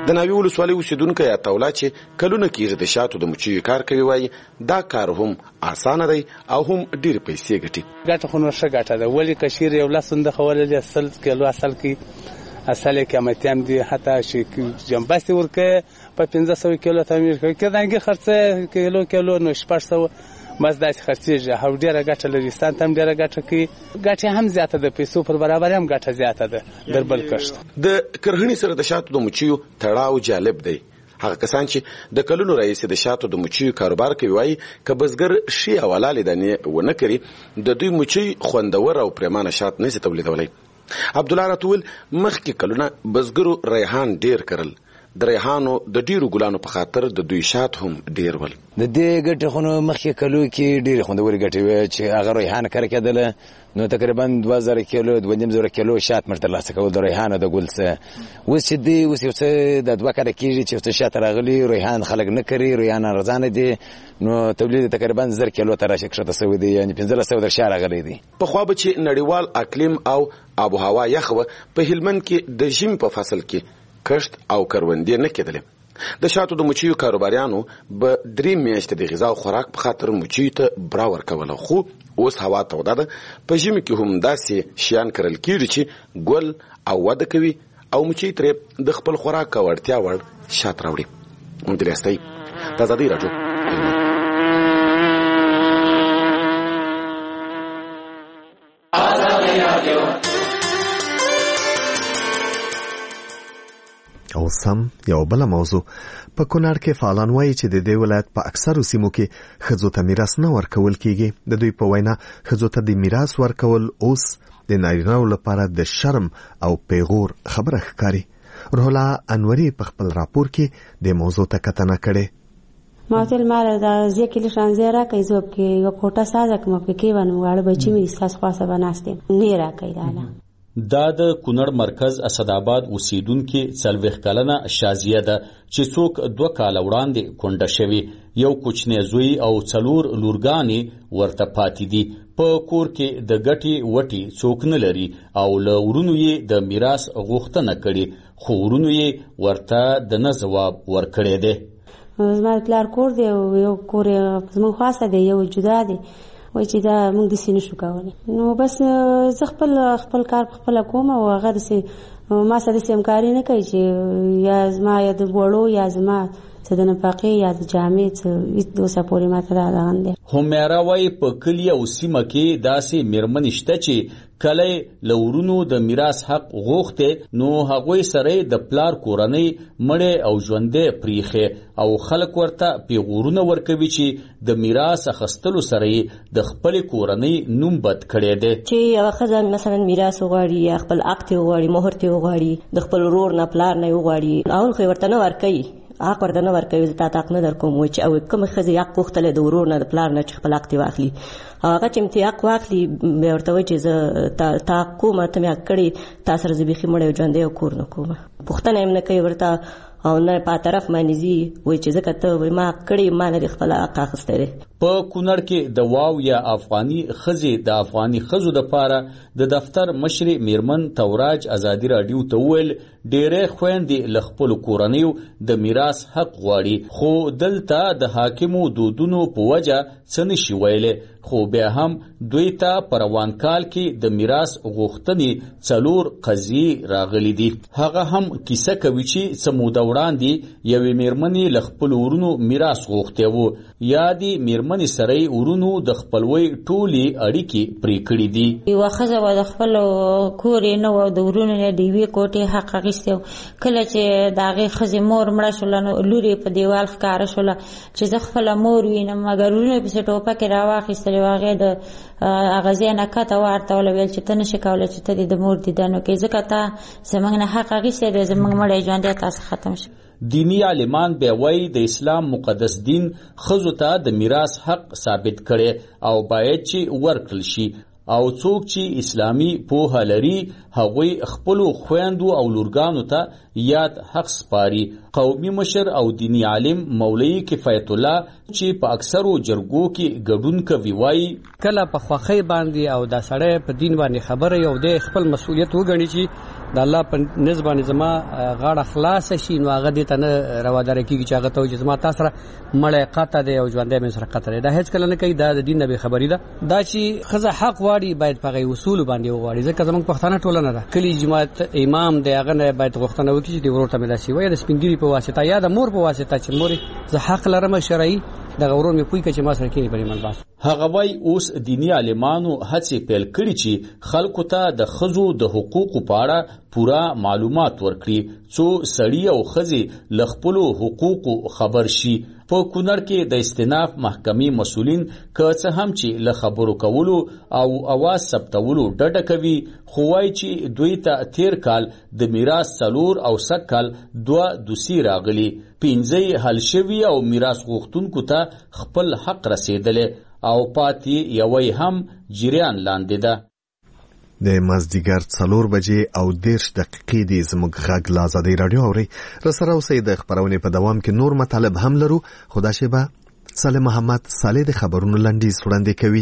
د ناوی ولسوالۍ اوسیدونکو عطاالله چې کلونه کېږي د شاتو د مچیو کار کوي وایي دا کار هم اسانه دی او هم ډېرې پیسې ګټي. ګټه خو نو ښه ګټه ده، ولې که چیرې یو لس صندوق ولري سل کیلو اصل کې اصل یې قیمتي هم دي، حتی چې جنبستې ورکوي په پنځه سوه کیلو تعمیر کوي، که دانګې خرڅه کیلو کیلو نو شپږ سوه بس داسې خرڅېږي او ډېره ګټه لري. ستان ته هم ډېره ګټه کوي، ګټه هم زیاته ده، پیسو پر برابر هم ګټه زیاته ده در بل کښت. د کرهڼې سره د شاتو د مچیو تړاو جالب دی. هغه کسان چې د کلونو راهیسې د شاتو د مچیو کاروبار کوي وایي که بزګر ښې او حلالې دانې ونه کړي د دوی مچۍ خوندور او پرېمانه شات نشي تولیدولی. عبدالله راته وویل مخکې کلونه بزګرو ریحان ډېر کرل، د ریحانو د ډیرو ګلانو په خاطر د دوی شات هم ډیر ول. د دې ګټې خو نو مخکې کلو کې ډېرې خوندورې ګټې وې چې هغه ریحان کره کېدله نو تقریبا دوه زره کیلو دوه نیم زره کیلو شات موږ ترلاسه کول د ریحانو د ګل څخه. اوس چې دی اوس یو څه د دوه کاله کېږي چې یو څه شات راغلي، ریحان خلک نه کري، ریحان ارزانه دي، نو تولید تقریبا زر کیلو ته راشي کښته سوی دی، یعنې پنځلس سوه در شا راغلی دی. پخوا به چې نړیوال اقلیم او آب و هوا یخ وه، په هلمند کې د ژمي په فصل کې کښت او کروندې نه کېدلې. د شاتو د مچیو کاروباریانو به درې میاشتې د غذا او خوراک په خاطر مچیو ته برا ورکوله، خو اوس هوا توده ده، په ژمي کې هم داسې شیان کرل کېږي چې ګل او وده کوي او مچۍ ترې د خپل خوراک او اړتیا وړ شات راوړي. مدیر استای د ازادۍ راډیو. او سم یو بل موضوع په کونړ کې فعالان وایي چې د دې ولایت په اکثرو سیمو کې ښځو ته میراث نه ورکول کیږي. د دوی په وینا ښځو ته د میراث ورکول اوس د نارینه‌و لپاره د شرم او پیغور خبره ښکاري. روح الله انوري په خپل راپور کې د موضوع ته کتنه کړې. ماتل مال د ځکه لشان زیرا کوي زوب کې یو کوټه ساده کوم په کې ونه واړه بچی مې اساس خاصه بناسته نه را کوي دا دا د کونړ مرکز اسداباد اوسیدونکو څلوېښت کلنه شازیه ده چې څوک دوه کاله وړاندې کونډه شوي، یو کوچنی زوی او څلور لورګانې ورته پاتې دي. په کور کې د ګټې وټې څوک نه لري او له ورونو یې د میراث غوښتنه کړې، خو ورونو یې ورته د نه ځواب ورکړی دی. زما پلار کور دی، یو کور زموږ خاصه دی، یو جدا دی، وای چې دا موږ د سینې شو کولی. نو بس زه خپل خپل کار په خپله کوم او هغه داسې ما سره داسې همکاري نه کوي چې یا زما یا د وړو یا زما څه د نفقې یا د جامې څه هېڅ اوسه پورې ماته دا دغن دی. همیره وایي په کلي او سیمه کې داسې مېرمنې شته چې کله له ورونو د میراث حق غوښتې نو هغوی سره د پلار کورنۍ مړې او ژوندۍ پریښې او خلک ورته پیغورونه ورکوي چې د میراث اخیستلو سره د خپلې کورنۍ نوم بد کړی دی. چې یوه ښځه مثلا میراث وغواړي یا خپل حق ترې وغواړي، مهر ترې وغواړي، د خپل ورور نه پلار نه یې وغواړي، اول خو یې ورته نه ورکوي، حق ورته نه ورکوي، زه تا ته حق نه در کوم وایي چې او کومې ښځې حق غوښتلی د ورور نه د پلار نه چې خپل حق ترې واخلي، هغه چې مې ترې حق واخلي بیا ورته وایي چې زه تا حق کومه، ته مې حق کړې، تا سره زه بیخي مړی او ژوندی او کور نه کومه. پوښتنه یې نه کوي ورته او نه په طرف باندې ځي، وایي چې ځکه ته ما حق کړې ما نه دې خپل حق اخیستی دی. په کونړ کې د واو یا افغاني ښځې د افغاني ښځو دپاره د دفتر مشرې میرمن توراج ازادي راډیو ته وویل ډېری خویندې له خپلو کورنیو د میراث حق غواړي، خو دلته د حاکمو دودونو په وجه څه نشي ویلی، خو بیا هم دوی ته په روان کال کې د میراث غوښتنې څلور قضیې راغلي دي. هغه هم کیسه کوي چې څه موده وړاندې یوې میرمنې له خپلو ورونو میراث غوښتی و، یا دې میرمنې سره یې ورونو د خپلوۍ ټولې اړیکې پرې کړي دي. یوه ښځه به د خپلو کور یې نه و او د ورونو نه د یوې کوټې حق اخیستی و. کله چې د هغې ښځې مور مړه شوله نو لور یې په دیوال ښکاره شوله چې زه خپله مور وینم، مګر ورونو یې پسې ټوپکې راواخیستلې و، هغې د هغه ځای نه کته واړتوله، ویل چې ته نشې کولی چې ته دې د مور دیدن وکړې، ځکه تا زموږ نه حق اخیستی دی، زموږ مړی ژوندی تاسو ختم شو. دینی عالمان بیا وایي د اسلام مقدس دین ښځو ته د میراث حق ثابت کړي او باید چې ورکړل شي، او څوک چې اسلامي پوهه لري هغوی خپلو خویندو او لورګانو ته یاد حق سپاري. قومي مشر او دینی عالم مولوي کفایت الله چې په اکثرو جرګو کې ګډون کوي وایي کله په خوښۍ باندې او دا سړی په دین باندې خبره یو دی خپل مسؤلیت وګڼي چې د الله په نسبانه زما غاړه خلاص شي نو هغه دې ته نه روادار کیږي چې هغه ته چې زما تاسو سره مړی قطع دی او ژوندې مې سره قطع دی دا هیڅ کله نه کوي دا د دین نه به خبري ده دا چې خزه حق واړي باید په اصول باندې وغواړي ځکه زمونږ پښتانه ټولنه ده کلی جماعت امام دی هغه نه باید غوښتنه وکړي چې د ورته مې داسي وایي د سپینګری په واسطه یا د مور په واسطه چې مور زه حق لرم شرعي د غورو مې پوي چې ما سره کې بری من باس هغه وای اوس دینی عالمانو هڅې پیل کړي چې خلکو ته د خزو د حقوقو په اړه پورا معلومات ورکړي څو سړی او خزي ل خپل حقوقو خبر شي په کونړ کې د استیناف محکمې مسولین که څه هم چې له خبرو کولو او اواز ثبتولو ډډه کوي خو وای چې دوی ته تیر کال د میراث څلور او سکل دوه دوسی راغلي پنځه حل شوی او میراث غوښتونکو ته خپل حق رسیدلی او پاتې یوې هم جریان لاندې ده د مازدیګر څلور بجې او دیرش دقیقې دی زموږ غږ له ازادۍ راډیو اورئ راسره اوسئ د خپرونې په دوام کې نور مطالب هم لرو خو دا شیبه صالح محمد صالح د خبرونو لنډیز وړاندې کوي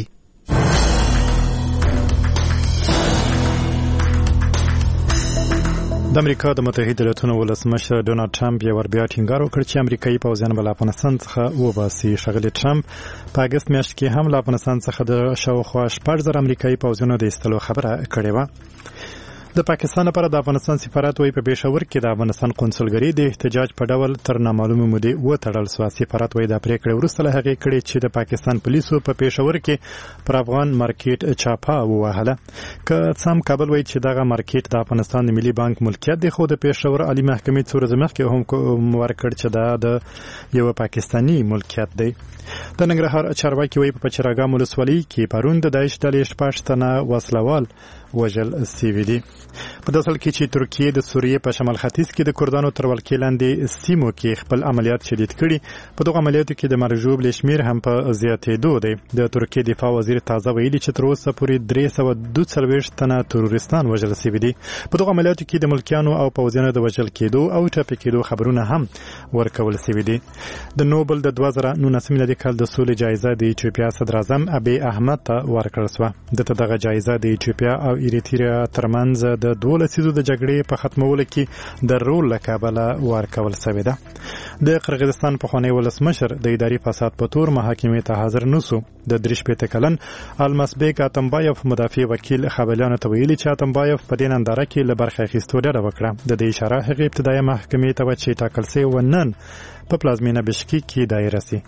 د امریکا د متحده ایالاتونو ولسمشر ډونالد ټرمپ یو ور بیا ټینګار وکړ چې امریکایي پوځیان بل افغانستان څخه وباسي ښاغلی ټرمپ په اگست میاشت کې هم له افغانستان څخه د شاوخوا شپږ زره امریکایي پوځیانو د ایستلو خبره کړې وه د پاکستان لپاره د افغانستان سفارت وایي په پېښور کې د افغانستان قونسلګري د احتجاج په ډول تر نامعلومه مودې وتړل شوه سفارت وایي دا پریکړه وروسته له هغې کړې چې د پاکستان پولیسو په پېښور کې پر افغان مارکیټ چاپه ووهله که څه هم کابل وایي چې دغه مارکیټ د افغانستان د ملي بانک ملکیت دی خو د پېښور عالي محکمې څو ورځې مخکې هم ورکړ چې دا د یو پاکستاني ملکیت دی د ننګرهار چارواکي وایي په پچراګام ولسوالۍ کې پرون د داعش ډلې شپږ تنه وسلوال وژل سوي دي په داسې حال کې چې ترکیه د سوریې په شمال ختیځ کې د کردانو تر ولکې لاندې سیمو کې خپل عملیات شدید کړي په دغه عملیاتو کې د مرګ ژوبلې شمېر هم په زیاتېدو دی د ترکیې دفاع وزیر تازه ویلي چې تر اوسه پورې درې سوه دوه څلوېښت تنه تروریستان وژل سوي دي په دغه عملیاتو کې د ملکیانو او پوځیانو د وژل کېدو او ټپي کېدو خبرونه هم ورکول سوي دي د نوبل د دوه زره نولسم میلادي کال د سولې جایزه د ایتوپیا صدر اعظم ابي احمد ته ورکړل شوه دته دغه جایزه د ایتوپیا او ایریتریا ترمنځ د دوه لسیزو د جګړې په ختمولو کې د رول له کبله ورکول شوې ده د قرغیزستان پخوانی ولسمشر د اداري فساد په تور محاکمې ته حاضر نسو د درې شپېته کلن المسبیک اتمبایف مدافع وکیل خبریالانو ته ویلي چې اتمبایف په دې ننداره کې له برخې اخیستو ډډه وکړه د دې اشاره هغې ابتدایي محکمې ته وه چې ټاکل سوې وه نن په پلازمینه بشکیک کې دایره سي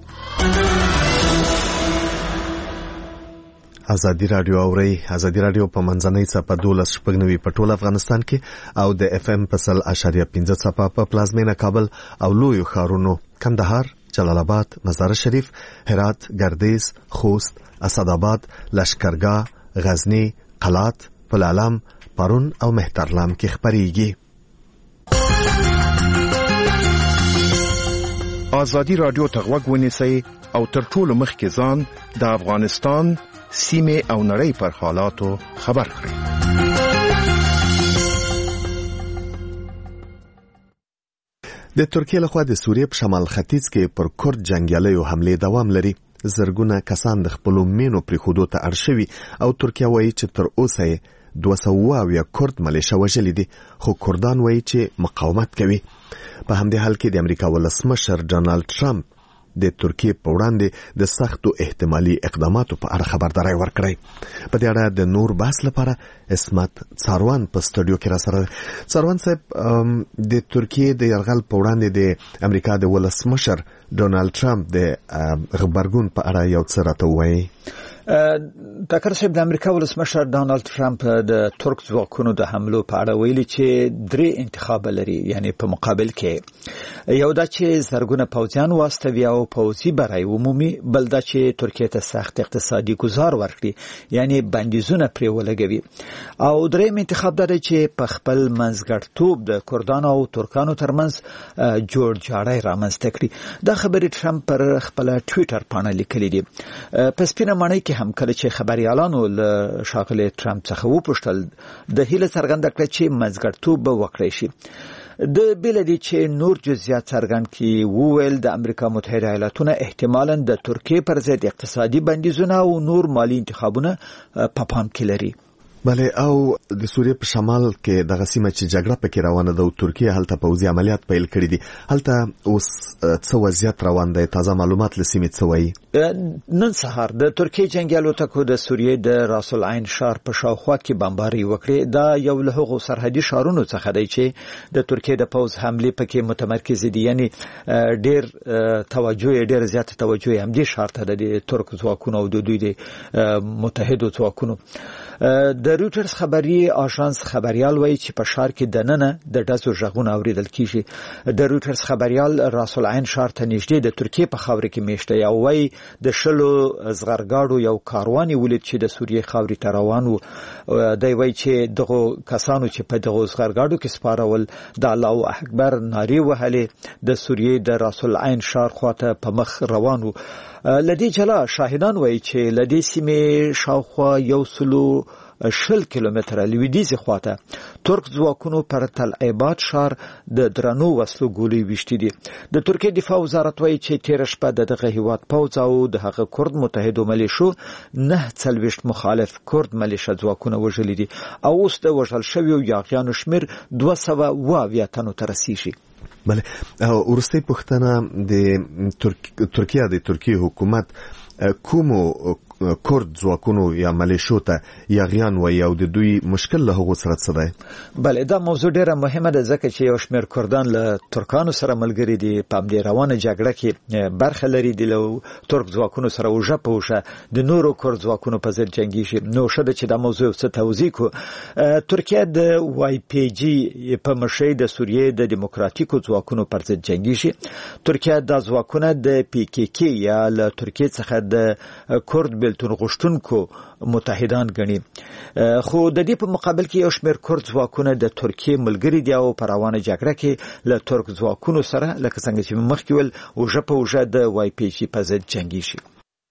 ازادي رادیو اوري ازادي رادیو په منځنۍ څپه دولس شپږ نوي په ټول افغانستان کې او د اف ام په سل اشاریه پنځه څپه په پلازمینه کابل او لویو ښارونو کندهار جلال آباد مزار شریف هرات ګردیز خوست اسداباد لشکرګاه غزنی قلات پلالم پرون او مهترلام کې خبريږي ازادي رادیو ته غوږ ونیسئ او تر ټولو مخکې ځان د افغانستان سیمه او نړۍ پر حالاتو خبر کړئ د ترکیه لخوا د سوریې په شمال ختیځ کې پر کورد جنگیالیو حمله دوام لري زرګونه کسان د خپل مینو پر خودو ته ارشوي او ترکیه وایي چې تر اوسه دوه سوه اویا کورد ملیشه وژلي دي خو کردان وایي چې مقاومت کوي په همدې حال کې د امریکا ولسمشر ډونالد ټرمپ د ترکیه په وړاندې د سختو احتمالي اقداماتو په اړه خبرداري ورکړې په دې اړه د نور بحث لپاره اسمت څاروان په سټوډیو کې را سره څاروان صاحب د ترکیه د یرغل په وړاندې د امریکا د ولسمشر ډونالد ټرمپ د خبرګون په اړه یو څه راته وایي ټاکر صاحب د امریکا ولسمشر ډونالد ټرمپ د ترک ځواکونو د حملو په اړه ویلي چې درې انتخاب لري یعنی په مقابل کې یو دا چې زرګونه پوځیان واستوي او پوځي برای عمومي بل دا چې ترکیه ته سخت اقتصادي گزار ورکړي یعنی بندیزونه پرې ولګوي او دریم انتخاب دا چې په خپل منځګړتوب د کردانو او ترکانو ترمنځ جوړ جاړی رامنځته کړي دا خبرې ټرمپ پر خپل ټویټر باندې لیکلي دي په سپینه ماڼۍ کې هم کله چې خبريالانو له شاغله ټرمپ څخه وپوښتل د هیله څرګنده کړه چې منځګړتوب به وکړي شي د بلدي چې نور جزئیات څرګند کی وویل د امریکا متحده ایالاتونو احتمالاً د ترکیه پر ضد اقتصادي بندیزونه او نور مالی انتخابونه په پام کې لري بله او د سوریه په شمال کې د غسیمه چې جګړه پکې روانه ده او ترکیه هلته پوځي عملیات پیل کړي دي هلته اوس څه وضعیت روان دی تازه معلومات لسیمه څه وایي نن سهار د ترکیه جنگیالو تکو د سوریه د راس العین شهر په شاوخوا کې بمباري وکړي دا یو له هغو سرحدي شهرونو څخه دی چې د ترکیه د پوځ حمله پکې متمرکز دي یعنی ډیر توجه ډیر زیات توجه هم دي شهر ته د ترک ځواکونو او د دوی د متحدو ځواکونو د رویټرز خبري آژانس خبريال وایي چې په ښار کې دننه د ډزو غږونه اوریدل کیږي د رویټرز خبريال راس العین ښار ته نږدې د ترکیه په خاور کې میشته یو وایي د شلو زغرګاړو یو کاروان ولید چې د سوریه خاورې ته روان و دی وایي چې دغه کسانو چې په دغه زغرګاړو کې سپارول د الله اکبر نارې وهلې د سوریه د راس العین ښار خواته په مخ روان و لدی جلا شاهدان وایي چې لدی سیمه شاوخوا یو سلو شل کیلومتره لویدیزه خواته ترک ځواکونو پر تل عباد ښار د درنو وسلو ګولۍ وشتي دي د ترکیه دفاع وزارت وایي چې تیر شپه دغه هیواد پوځ او دغه کورد متحدو ملیشو نه څلويشت مخالف کورد ملیشه ځواکونه وژلي دي او اوس د وژل شویو یاغیانو شمیر دوه سوه اووه تنو ته رسیږي بله ورسته پښتنه د ترکیه د ترکیه حکومت کومو کورد ځواکونو یا ملیشو ته یاغیان وایي او د دوی مشکل له هغو سره څه دی بله دا موضوع ډیره مهمه ده ځکه چې یو شمېر کردان له ترکانو سره ملګري دي په همدې روانه جګړه کې برخه لري د ترک ځواکونو سره اوژه په اوژه د نورو کورد ځواکونو په ضد جنګیږي نو ښه ده چې دا موضوع څه توضیح کړو ترکیه د وای پی جي په مشرۍ د سوریې د دیموکراتیکو ځواکونو پر ضد جنګیږي ترکیه دا ځواکونه د پی کی کی یا له ترکیې څخه د کورد بلتون غشتونکو متحدان غني خو د دې په مقابل کې یو شمېر کورد ځواکونه د ترکیه ملګري دي او په روانه جګړه کې له ترک ځواکونو سره لکه څنګه چې مخکې ول اوژه په اوژه د وای پی جي په ضد جنګیږي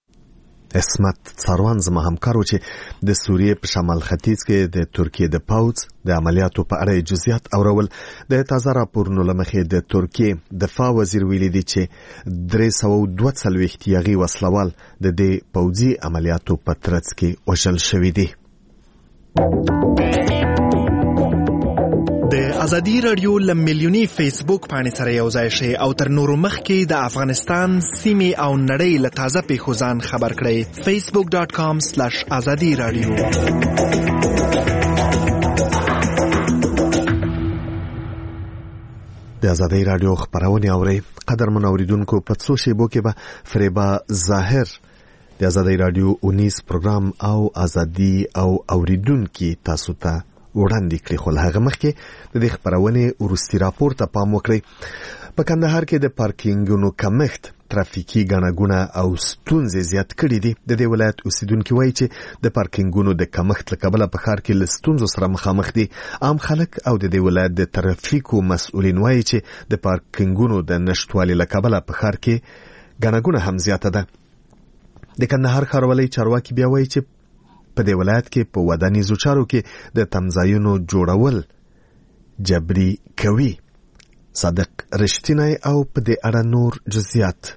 اسمت څاروان زما همکارو چې د سوریې په شمال ختیځ کې د ترکیه د پوځ د عملیاتو په اړه جزئیات اورول د تازه راپورونو لمخې د ترکیه دفاع وزیر ویلي دی چې درې سوه او دوه څلوېښت یاغي وسلوال د دې پوځي عملیاتو په ترڅ کې وژل شوي دي د ازادي رادیو ل میلیونی فیسبوک باندې سره یو ځای شئ او تر نورو مخکې د افغانستان سیمې او نړۍ له تازه پیښو ځان خبر کړئ فیسبوک ډاٹ کام سلیش ازادي رادیو د ازادي رادیو خبرونه اوري قدرمن اوریدونکو په څو شیبو کې به فریبا ظاهر د ازادي رادیو اونیس پروګرام او ازادي او اوریدونکو تاسو ته وړاندې کړی خو هغه مخکې د دې خبرونه ورستي راپور ته پام وکړئ په کندهار کې د پارکینګونو کمښت ترافیکي ګڼهګونه او ستونزې زیات کړي دي د دې ولایت اوسیدونکو وایي چې د پارکینګونو د کمښت له کبله په ښار کې له ستونزو سره مخامخ دي عام خلک او د دې ولایت د ترافیکو مسؤلین وایي چې د پارکینګونو د نشټوالي له کبله په ښار کې ګڼهګونه هم زیاته ده د کندهار ښاروالۍ چارواکي بیا وایي چې په دې ولایت کې په ودانیزو چارو کې د تمځایونو جوړول جبري کوي صادق رښتینی او په دې اړه نور جزئیات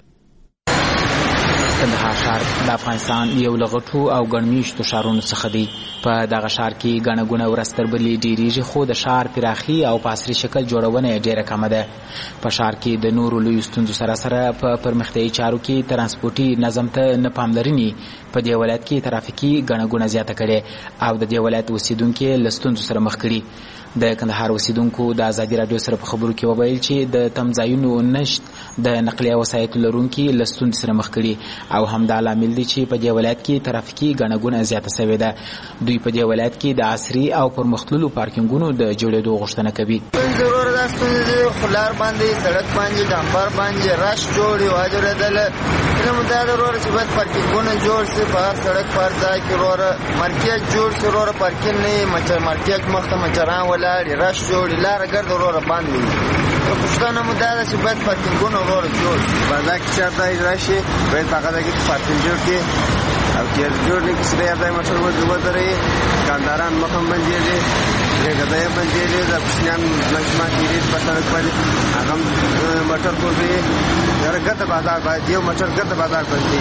کندهار ښار د افغانستان یو له غټو او ګڼمېشتو ښارونو څخه دی په دغه ښار کې ګڼه ګوڼه ورځ تر بلې ډېرېږي خو د ښار پراخي او په عصري شکل جوړونه یې ډېره کمه ده په ښار کې د نورو لویو ستونزو سره سره په پرمختیایي چارو کې ترانسپورټي نظم ته نه پاملرنې په دې ولایت کې ترافیکي ګڼه ګوڼه زیاته کړې او د دې ولایت اوسیدونکي له ستونزو سره مخ کړي د کندهار اوسیدونکو د ازادي رادیو سره په خبرو کې وویل چې د تمځایونو نشت د نقلیه وسایطو لرونکي له ستونزې سره مخ کړي او همدا لامل دی چې په دې ولایت کې ترافیکي ګڼه ګوڼه زیاته شوې ده دوی په دې ولایت کې د عصري او پرمختللو پارکینګونو د جوړېدو غوښتنه کوي ضرور ده ستونزې خلار باندې سړک باندې ډامبر باندې رش جوړي واجرېدل نو مدا ضرور چې باید پارکینګونه جوړ شي په هر سړک پر ځای کې ورور مارکیټ جوړ شي ورور پارکینګ نه مچ مارکیټ مخته مچران ولاړ رش جوړي لار ګرد ورور باندې پښتنه مدا چې باید پارکینګونه ورور جوړ شي باندې چې چاته راشي باید هغه دغه پارکینګ جوړ کړي او چې جوړ نه کړي سره یې موټر ودرې کانداران مخم باندې غذای منځلې د پښنان لږما تیرې په سړک باندې هغه موټر کوي درګه بازار باندې یو موټر ګرځ بازار باندې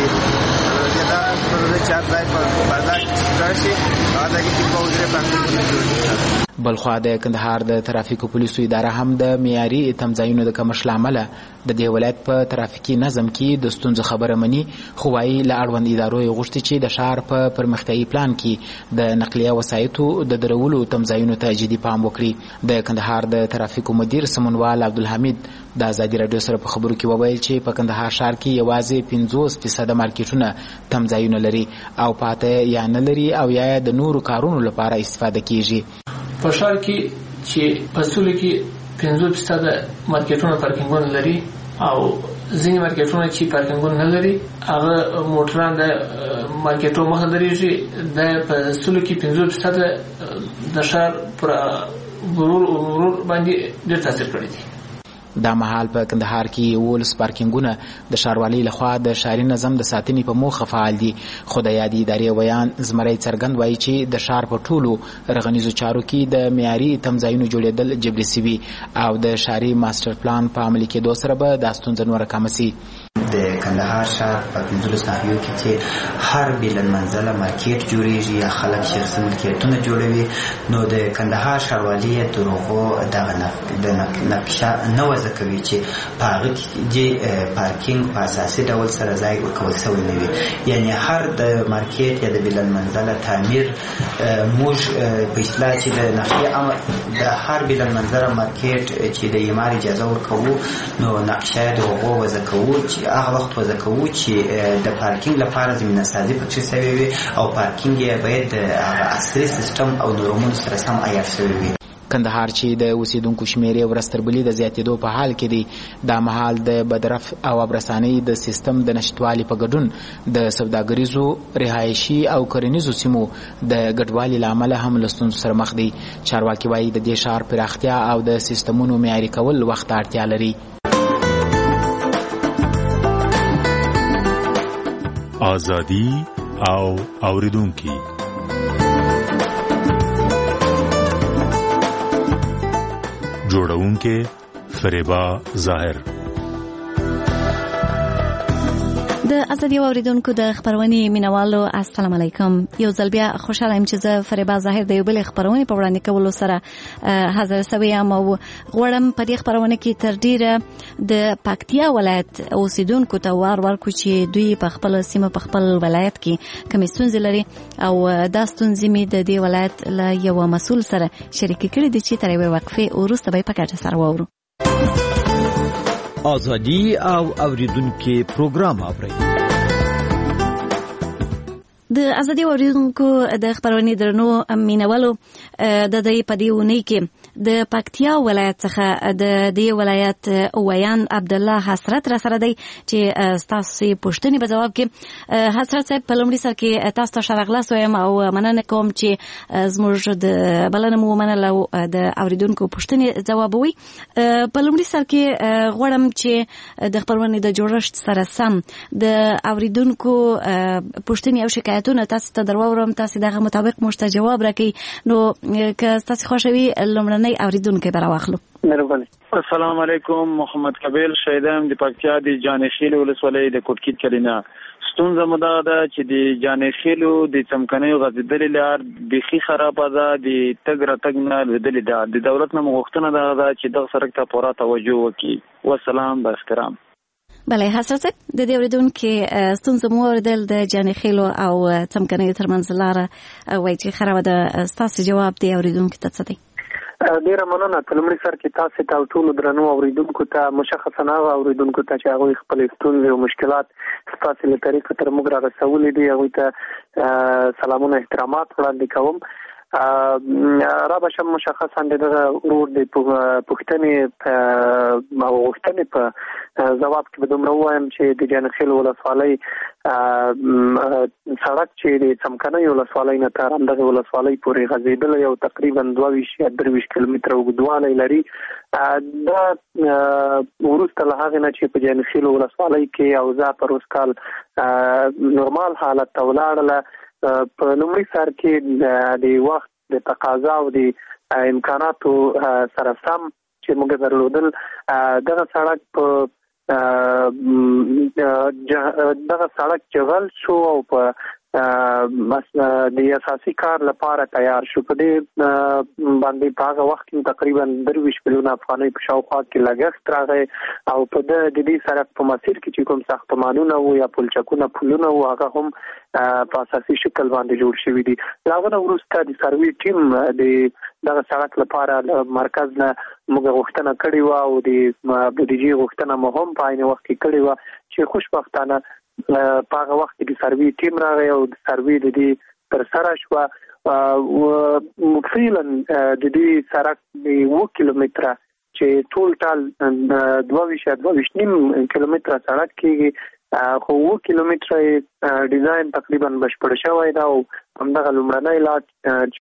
دا څه چار ځای په بازار راشي هغه کې په وګړي باندې بلخوا د کندهار د ترافیکو پولیسو اداره هم د معیاري تمځایونو د کمښت له امله د دې ولایت په ترافیکي نظم کې د ستونزو خبره مني، خو وايي له اړوند ادارو یې غوښتي چې د ښار په پرمختیایي پلان کې د نقلیه وسایطو د درولو تمځایونو ته جدي پام وکړي. د کندهار د ترافیکو مدیر سمونوال عبدالحمید د ازادي راډیو سره په خبرو کې وویل چې په کندهار ښار کې یوازې پنځوس فیصده مارکیټونه تمځایونه لري او پاته یا نه لري او یا د نورو کارونو لپاره استفاده کیږي. په ښار کې چې په ټوله کې پنځوس فیصده مارکیټونه پارکینګونه لري او ځینې مارکیټونه چې پارکینګونه نه لري هغه موټران د مارکیټو مخه درېږي. د په ټوله کې پنځوس فیصده د ښار پر مرور باندې ډېر تاثیر کړی دی. دا مهال په کندهار کې یولس پارکینګونه د ښاروالۍ لخوا د ښاري نظم د ساتنې په موخه فعال دي، خو د یادې ادارې ویان زمری څرګند وایي چې د ښار په ټولو رغنیزو چارو کې د معیاري تمځایونو جوړېدل جبري سوي او د ښاري ماسټر پلان په عملي کېدو سره به دا ستونزه نوره کمه سي. د کندهار ښار په پنځلس ناحیو کې چې هر بلند منزله مارکیټ جوړیږي یا خلک شخصي ملکیتونه جوړوي، نو د کندهار ښاروالۍ د هغو دغه نقشه نه وضع کوي چې په هغه کې پارکینګ په اساسي ډول سره ځای ورکول شوی نه وي. یعنی هر د مارکیټ یا د بلند منزله تعمیر موږ په اصطلاح چې د نقشې د هر بلند منزله مارکیټ چې د اعمار اجازه ورکوو، نو نقشه د هغو وضع کوو چې هغه وخت وضع کوو چې د پارکینګ لپاره زمینه سازي پکې شوی وي او پارکینګ یې باید د عصري سیستم او نورمونو سره سم عیار شوی وي. کندهار چې د اوسیدونکو شمیرې ورځ تر بلې د زیاتېدو په حال کې دی، دا مهال د بدرف او ابرسانۍ د سیستم د نشتوالي په ګډون د سوداګریزو، رهایشي او کرنیزو سیمو د ګډوالي له امله هم له ستونزو سره مخ دی. چارواکي وایي د دې ښار پراختیا او د سیستمونو معیاري کول وخت اړتیا لري. آزادی او اوریدونکي جوړونکې فریبا ظاهر. د ازادي اوریدونکو د خبرونې مینوالو السلام علیکم. یو ځل بیا خوشاله یم چې زه فریبا ظاهر د یو بل خبرونې په وړاندې کولو سره حاضر شوی یم او غواړم په دې خبرونه کې تر ډیره د پکتیا ولایت اوسیدونکو ته وار ورکړو چې دوی په خپل سیمه په خپل ولایت کې کومې ستونزې لري او دا ستونزې مې د دې ولایت له یو مسؤل سره شریکې کړې دي چې تر یوې وقفې وروسته به یې په ګډه سره واورو. ازادي او اوریدونکو پروګرام اوري. د ازادي اوریدونکو د خبرونې درنو مینوالو د دې په دې ونې کې د پکتیا ولایت څخه د دې ولایت ویان عبد الله حسرت را سره دی چې تاسو پوښتنې په جواب کې حسرت صاحب په لومړي سر کې تاسو ته شرغلاس وایم او مننه کوم چې زموږ د بلنه مو منله د اوریدونکو پوښتنې جوابوي. په لومړي سر کې غواړم چې د خبرونې د جوړښت سره سم د اوریدونکو پوښتنې او شکایتونه تاسو ته درواورم، تاسو دغه مطابق موږ ته جواب راکړئ. نو که تاسو خوښوي لومړنی اوریدونکو به راواخلو. مهرباني. السلام علیکم، محمد کبیل شهیدم د پکتیا د جانخیل ولسوالۍ د کوټکیت کلینا. ستونزه مو دا ده چې د جانخیلو د څمکنیو غځېدلې لار بیخي خرابه ده، د تګ راتګ نه لوېدلې ده. د دولت نه غوښتنه دا ده چې دغه سړک ته پوره توجه وکړي. والسلام با احترام. بله حضرت صاحب د دې اوریدونکو ستونزه مو اوریدل د جانخیلو او څمکنیو ترمنځ لاره وایي چې خرابه ده. ستاسو جواب دی اوریدونکو ته څه دی؟ ډیره مننه. په لومړي سر کې تاسو ته ټول درنو اوریدونکو ته مشخصا هغه اوریدونکو ته چې هغه خپل ستونزې او مشکلات ستاسو له طریقې تر موږ را رسولې دي، هغه ته سلامونه احترامات وړاندې کوم. را بشم مشخصا دغه ورور د پښتنې او غوښتنې په جواب کې به دومره وایم چې د جانخیل ولسوالۍ سړک چې د څمکنیو ولسوالۍ نه تر همدغه ولسوالۍ پورې غځېدلی او تقریبا دوه ویشت یا درې ویشت کیلومتره اوږدوالی لري. دا وروسته له هغې نه چې په جانخیل ولسوالۍ کې اوضاع پر اوس کال نورمال حالت ته ولاړله. په لومړي سر کې د وخت د تقاضا او د امکاناتو سره سم چې موږ درلودل دغه سړک په دغه سړک جغل شو او په د اساسي کار لپاره تیار شو. په دې باندې په هغه وخت کې تقریبا درویش میلیونه افغانۍ په شاوخوا کې لګښت راغی او په د دې سړک په مسیر کې چې کوم ساختمانونه وو یا پلچکونه پلونه وو هغه هم په اساسي شکل باندې جوړ شوي دي. لاغونه وروسته د سروي ټیم د دغه سړک لپاره مرکز نه موږ غوښتنه کړې وه او د بودیجې غوښتنه مو هم په عین وخت کې کړې وه چې خوشبختانه په هغه وخت کې د سروي ټیم راغی او د سروي د دې ترسره شوه. فعلا د دې سړک د اوه کیلومتره چې ټول ټال دوه ویشت دوه ویشت نیم کیلومتره سړک کېږي خو اوه کیلومتره ډیزاین تقریبا بشپړ شوی دی او همدغه لومړنی لات چې